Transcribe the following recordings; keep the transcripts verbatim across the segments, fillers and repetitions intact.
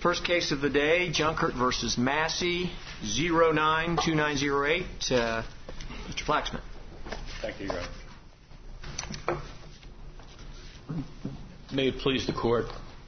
First case of the day, Junkert versus Massey, zero nine two nine zero eight. Uh, Mister Flaxman. Thank you, Your Honor. May it please the Court.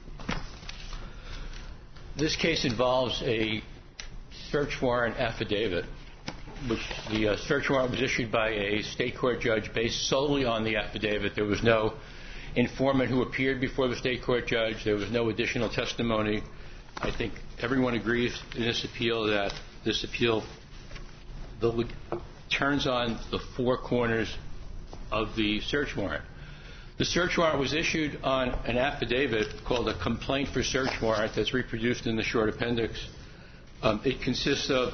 This case involves a search warrant affidavit, which the uh, search warrant was issued by a state court judge based solely on the affidavit. There was no informant who appeared before the state court judge. There was no additional testimony. I think everyone agrees in this appeal that this appeal the, turns on the four corners of the search warrant. The search warrant was issued on an affidavit called a complaint for search warrant that's reproduced in the short appendix. Um, it consists of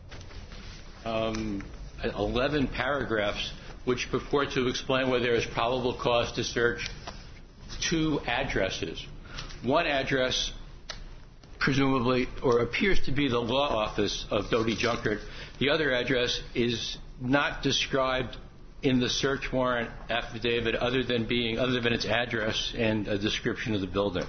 um, eleven paragraphs which purport to explain whether there is probable cause to search two addresses. One address, presumably, or appears to be the law office of Dodie Junkert. The other address is not described in the search warrant affidavit other than being, other than its address and a description of the building.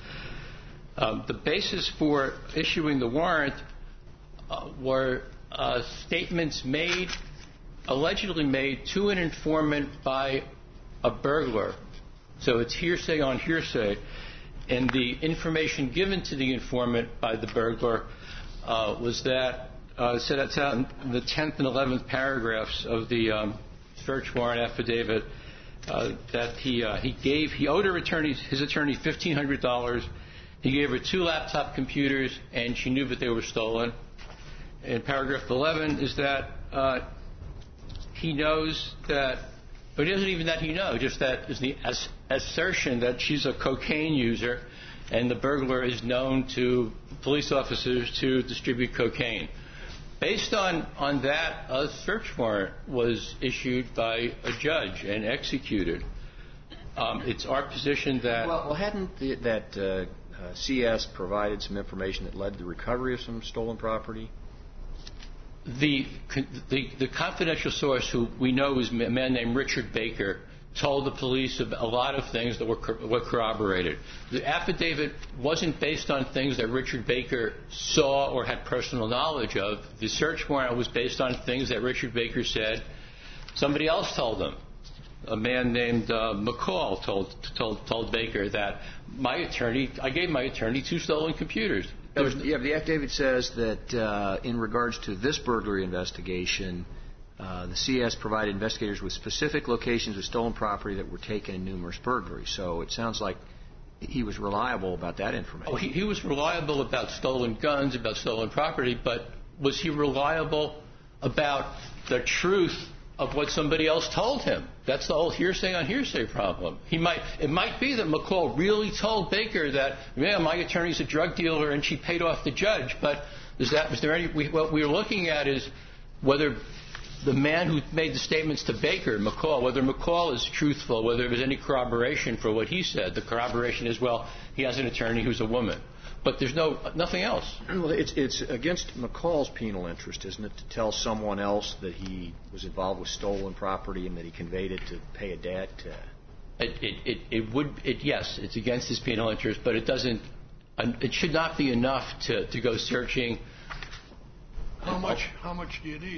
Um, the basis for issuing the warrant uh, were uh, statements made, allegedly made to an informant by a burglar. So it's hearsay on hearsay. And the information given to the informant by the burglar uh, was that, uh, so that's out in the tenth and eleventh paragraphs of the um, search warrant affidavit, uh, that he uh, he gave, he owed her attorney, his attorney fifteen hundred dollars. He gave her two laptop computers, and she knew that they were stolen. And paragraph eleven is that uh, he knows that, but it isn't even that he knows, just that is the as, assertion that she's a cocaine user, and the burglar is known to police officers to distribute cocaine. Based on, on that, a search warrant was issued by a judge and executed. Um, it's our position that... Well, well hadn't the, that uh, uh, C S provided some information that led to the recovery of some stolen property? The, the, the confidential source, who we know is a man named Richard Baker, told the police of a lot of things that were, were corroborated. The affidavit wasn't based on things that Richard Baker saw or had personal knowledge of. The search warrant was based on things that Richard Baker said somebody else told him. A man named uh, McCall told, told, told Baker that my attorney, I gave my attorney two stolen computers. Was, yeah, the affidavit says that uh, in regards to this burglary investigation, Uh, the C S provided investigators with specific locations of stolen property that were taken in numerous burglaries. So it sounds like he was reliable about that information. Oh, he, he was reliable about stolen guns, about stolen property, but was he reliable about the truth of what somebody else told him? That's the whole hearsay on hearsay problem. He might, it might be that McCall really told Baker that, yeah, my attorney's a drug dealer and she paid off the judge, but is that, is there any, we, what we're looking at is whether the man who made the statements to Baker, McCall, whether McCall is truthful, whether there's any corroboration for what he said. The corroboration is, well, he has an attorney who's a woman. But there's no nothing else. Well, it's, it's against McCall's penal interest, isn't it, to tell someone else that he was involved with stolen property and that he conveyed it to pay a debt? Uh, it, it, it, it would, it, yes, it's against his penal interest, but it doesn't, it should not be enough to, to go searching. How much, how much do you need?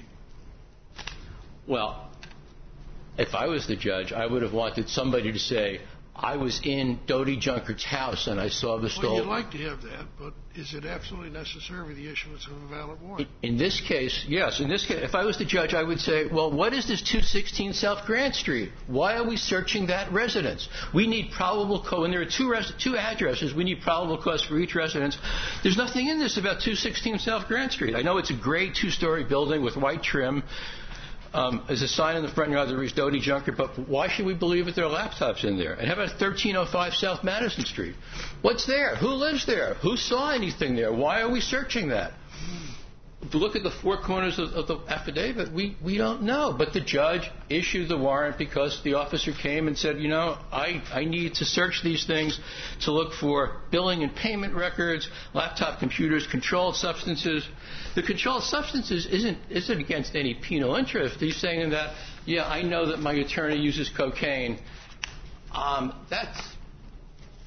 Well, if I was the judge, I would have wanted somebody to say, I was in Dodie Junkert's house and I saw the stolen... Well, you'd like to have that, but is it absolutely necessary for the issuance of a valid warrant? In, in this case, yes. In this case, if I was the judge, I would say, well, what is this two sixteen South Grant Street? Why are we searching that residence? We need probable cause. When there are two, res- two addresses, we need probable cause for each residence. There's nothing in this about two sixteen South Grant Street. I know it's a great two-story building with white trim. Um, there's a sign in the front yard that reads Dodie Junkert, but why should we believe that there are laptops in there? And how about thirteen oh five South Madison Street? What's there? Who lives there? Who saw anything there? Why are we searching that? If you look at the four corners of, of the affidavit, we, we don't know. But the judge issued the warrant because the officer came and said, you know, I, I need to search these things to look for billing and payment records, laptop computers, controlled substances. The controlled substances isn't, isn't against any penal interest. He's saying that, yeah, I know that my attorney uses cocaine. Um, that's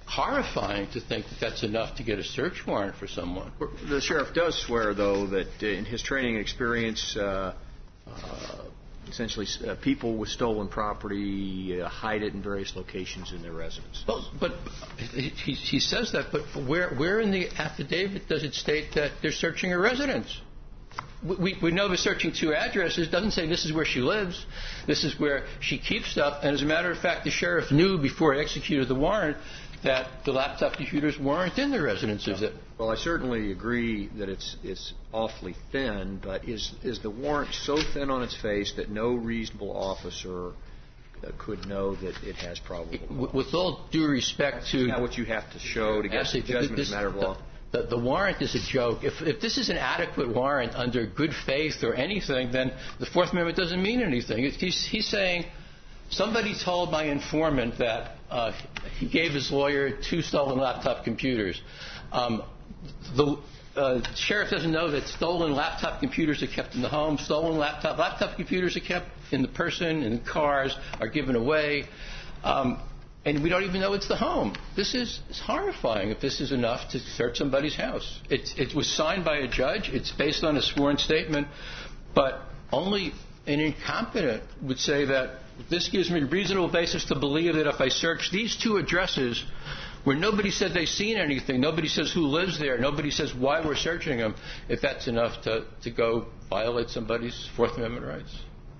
horrifying to think that that's enough to get a search warrant for someone. The sheriff does swear, though, that in his training and experience, uh, uh, essentially uh, people with stolen property uh, hide it in various locations in their residence. Well, but he, he says that, but where, where in the affidavit does it state that they're searching her residence? We, we know they're searching two addresses. It doesn't say this is where she lives. This is where she keeps stuff. And as a matter of fact, the sheriff knew before he executed the warrant that the laptop computers weren't in the residences. No. Well, I certainly agree that it's it's awfully thin, but is is the warrant so thin on its face that no reasonable officer uh, could know that it has probable cause? With all due respect to... That's not what you have to show to get actually, judgment this, as a matter of law. The, the warrant is a joke. If, if this is an adequate warrant under good faith or anything, then the Fourth Amendment doesn't mean anything. It, he's, he's saying somebody told my informant that uh, he gave his lawyer two stolen laptop computers. Um, the uh, sheriff doesn't know that stolen laptop computers are kept in the home. Stolen laptop laptop computers are kept in the person, in the cars, are given away. Um, And we don't even know it's the home. This is it's horrifying if this is enough to search somebody's house. It, it was signed by a judge. It's based on a sworn statement. But only an incompetent would say that this gives me a reasonable basis to believe that if I search these two addresses where nobody said they've seen anything, nobody says who lives there, nobody says why we're searching them, if that's enough to, to go violate somebody's Fourth Amendment rights.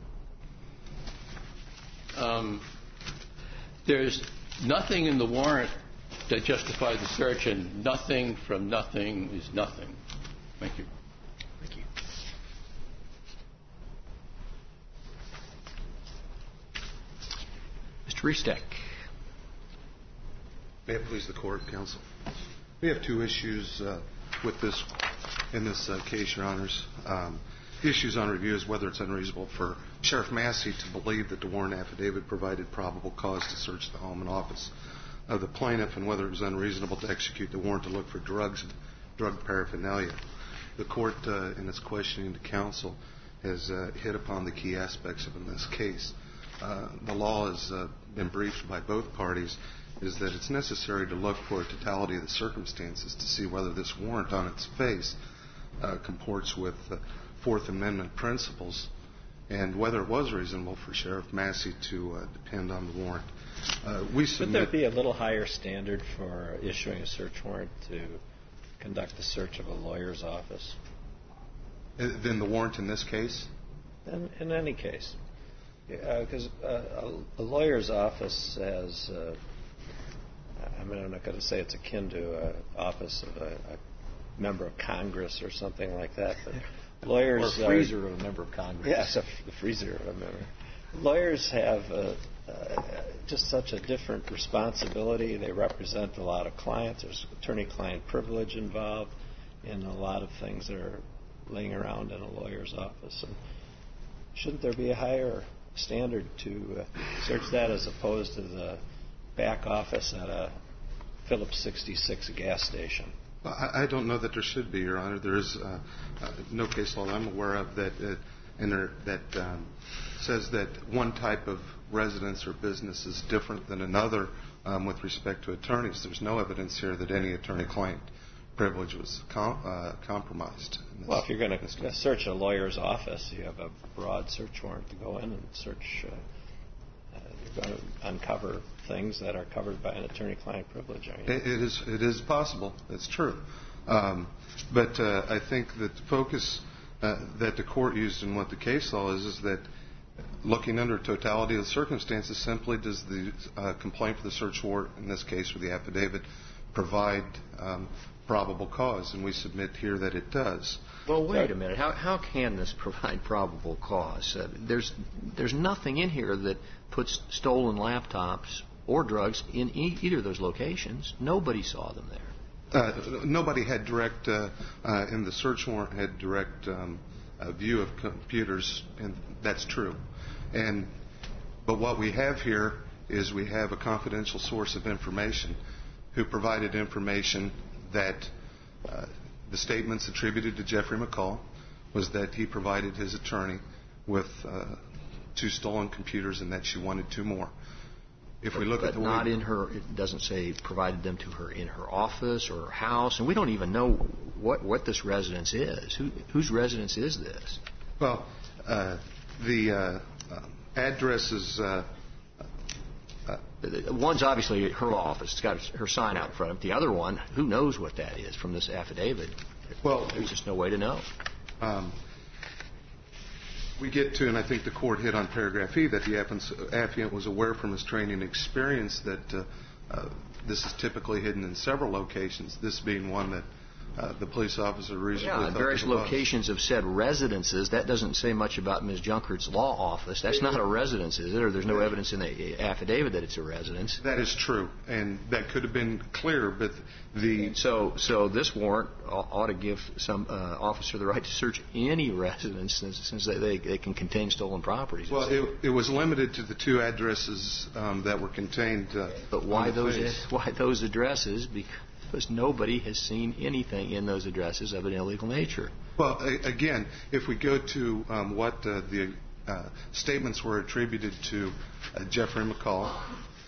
Um, There's nothing in the warrant that justifies the search, and nothing from nothing is nothing. Thank you. Thank you. Mister Restek. May it please the court, counsel. We have two issues uh, with this in this uh, case, Your Honors. Um, the issues on review is whether it's unreasonable for Sheriff Massey to believe that the warrant affidavit provided probable cause to search the home and office of the plaintiff, and whether it was unreasonable to execute the warrant to look for drugs and drug paraphernalia. The court, uh, in its questioning to counsel, has uh, hit upon the key aspects of in this case. Uh, the law has uh, been briefed by both parties, is that it's necessary to look for a totality of the circumstances to see whether this warrant on its face uh, comports with uh, Fourth Amendment principles, and whether it was reasonable for Sheriff Massey to uh, depend on the warrant. Uh, we Should there be a little higher standard for issuing a search warrant to conduct a search of a lawyer's office? Than the warrant in this case? In, in any case. Because uh, uh, a, a lawyer's office has, uh, I mean, I'm not going to say it's akin to an office of a, a member of Congress or something like that, but lawyers... Or a freezer are, of a member of Congress. Yes, a, the freezer of a member. Lawyers have uh, uh, just such a different responsibility. They represent a lot of clients. There's attorney-client privilege involved in a lot of things that are laying around in a lawyer's office. And shouldn't there be a higher standard to uh, search that as opposed to the back office at a Phillips sixty-six gas station? I, I don't know that there should be, Your Honor. There is uh, uh, no case law I'm aware of that uh, and there, that um, says that one type of residence or business is different than another um, with respect to attorneys. There's no evidence here that any attorney-client privilege was com- uh, compromised. Well, if you're going to search a lawyer's office, you have a broad search warrant to go in and search. Uh, uh, you're going to uncover things that are covered by an attorney-client privilege, aren't you? It, it is. It is possible. It's true. Um, but uh, I think that the focus uh, that the court used in what the case law is is that looking under totality of the circumstances, simply does the uh, complaint for the search warrant, in this case for the affidavit, provide um, probable cause, and we submit here that it does. Well, wait a minute. How how can this provide probable cause? Uh, there's there's nothing in here that puts stolen laptops or drugs in e- either of those locations. Nobody saw them there. Uh, nobody had direct, uh, uh, in the search warrant, had direct um, uh, view of computers, and that's true. And but what we have here is we have a confidential source of information who provided information that uh, the statements attributed to Jeffrey McCall was that he provided his attorney with uh, two stolen computers and that she wanted two more. If but, we look but at the not way, in her, it doesn't say provided them to her in her office or her house, and we don't even know what, what this residence is. Who, whose residence is this? Well, uh, the uh, uh, address is... Uh, One's obviously her office. It's got her sign out in front of it. The other one, who knows what that is from this affidavit? Well, there's just no way to know. Um, we get to, and I think the court hit on paragraph E, that the affiant was aware from his training and experience that uh, uh, this is typically hidden in several locations, this being one that uh, the police officer reasonably Yeah, thought various it was. locations have said residences. That doesn't say much about Miz Junkert's law office. That's not a residence, is it? Or there's no evidence in the affidavit that it's a residence. That is true, and that could have been clear, but the... So so this warrant ought to give some uh, officer the right to search any residence since, since they, they, they can contain stolen properties. Well, it, it was limited to the two addresses um, that were contained uh, But why on the those face. why those addresses? Because nobody has seen anything in those addresses of an illegal nature. Well, a- again, if we go to um, what uh, the uh, statements were attributed to uh, Jeffrey McCall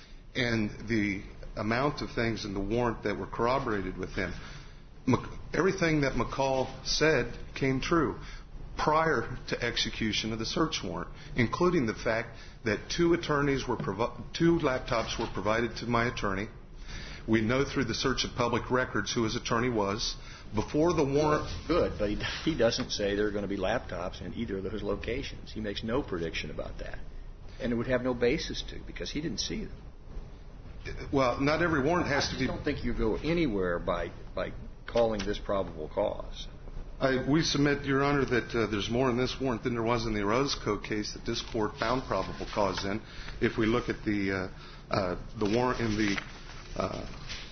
and the amount of things in the warrant that were corroborated with him, Mc- everything that McCall said came true prior to execution of the search warrant, including the fact that two attorneys were provi- two laptops were provided to my attorney. We know through the search of public records who his attorney was. Before the warrant... Good, but he, he doesn't say there are going to be laptops in either of those locations. He makes no prediction about that. And it would have no basis to, because he didn't see them. Well, not every warrant has to be... I don't think you go anywhere by, by calling this probable cause. I, we submit, Your Honor, that uh, there's more in this warrant than there was in the Orozco case that this court found probable cause in. If we look at the, uh, uh, the warrant in the... Uh,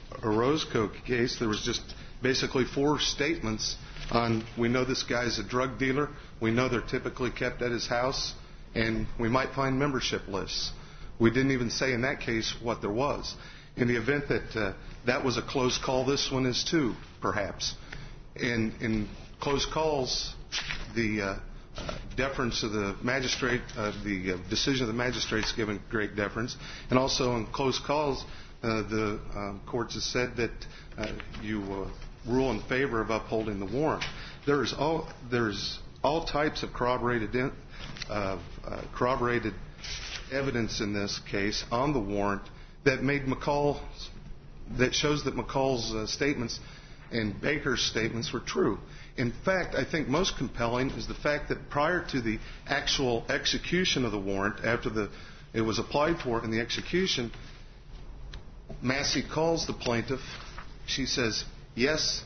Orozco case, there was just basically four statements on, we know this guy's a drug dealer, we know they're typically kept at his house, and we might find membership lists. We didn't even say in that case what there was. In the event that uh, that was a close call, this one is too, perhaps. In, in close calls, the uh, uh, deference of the magistrate, uh, the uh, decision of the magistrate is given great deference, and also in close calls, Uh, the uh, courts have said that uh, you uh, rule in favor of upholding the warrant. There's all there's all types of corroborated in, uh, uh, corroborated evidence in this case on the warrant that made McCall that shows that McCall's uh, statements and Baker's statements were true. In fact, I think most compelling is the fact that prior to the actual execution of the warrant, after the it was applied for in the execution, Massey calls the plaintiff. She says, yes,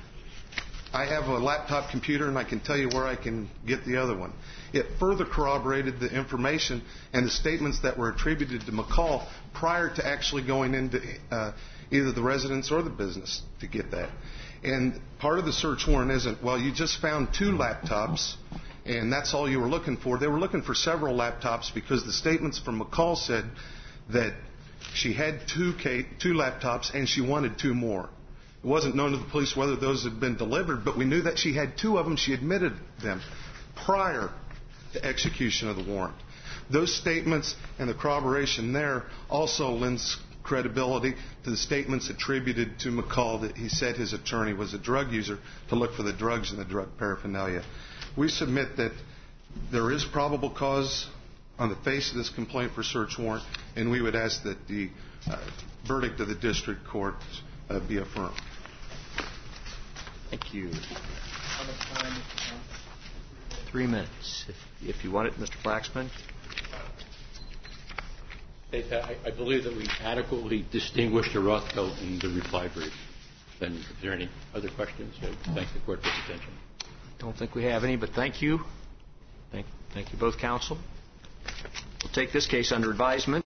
I have a laptop computer and I can tell you where I can get the other one. It further corroborated the information and the statements that were attributed to McCall prior to actually going into uh, either the residence or the business to get that. And part of the search warrant isn't, well, you just found two laptops and that's all you were looking for. They were looking for several laptops because the statements from McCall said that she had two, K, two laptops and she wanted two more. It wasn't known to the police whether those had been delivered, but we knew that she had two of them. She admitted them prior to execution of the warrant. Those statements and the corroboration there also lends credibility to the statements attributed to McCall that he said his attorney was a drug user to look for the drugs and the drug paraphernalia. We submit that there is probable cause on the face of this complaint for search warrant, and we would ask that the uh, verdict of the district court uh, be affirmed. Thank you. Three minutes, if, if you want it, Mister Flaxman. I, I believe that we adequately distinguished Orozco in the reply brief. Then, if there are any other questions, I thank the court for its attention. Don't think we have any, but thank you. Thank, thank you both, counsel. We'll take this case under advisement.